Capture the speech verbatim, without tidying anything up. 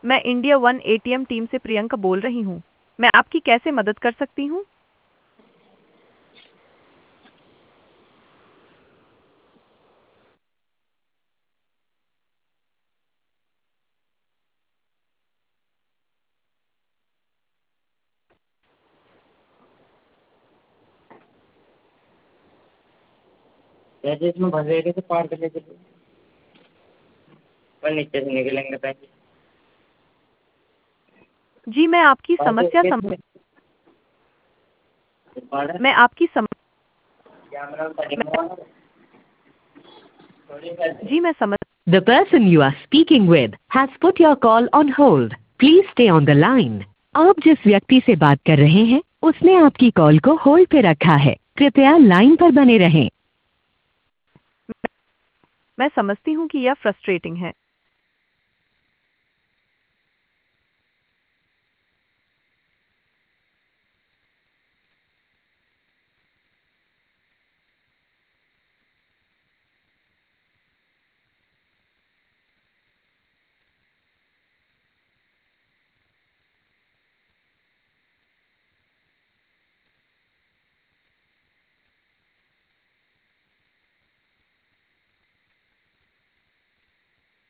मैं India one ATM team से प्रियंका बोल रही हूँ। मैं आपकी कैसे मदद कर सकती हूँ? जैसे इसमें भरेंगे तो पार कर लेते पर नीचे से निकलेंगे पैसे। जी, मैं आपकी पार्टी समस्या कितने सम पार्टी मैं आपकी सम कैमरा मैं करेंगे थोड़ी पैसे। जी, मैं समझ The person you are speaking with has put your call on hold. Please stay on the line. आप जिस व्यक्ति से बात कर रहे हैं उसने आपकी कॉल को होल्ड पे रखा है। कृपया लाइन पर बने रहें। मैं समझती हूँ कि यह फ्रस्ट्रेटिंग है।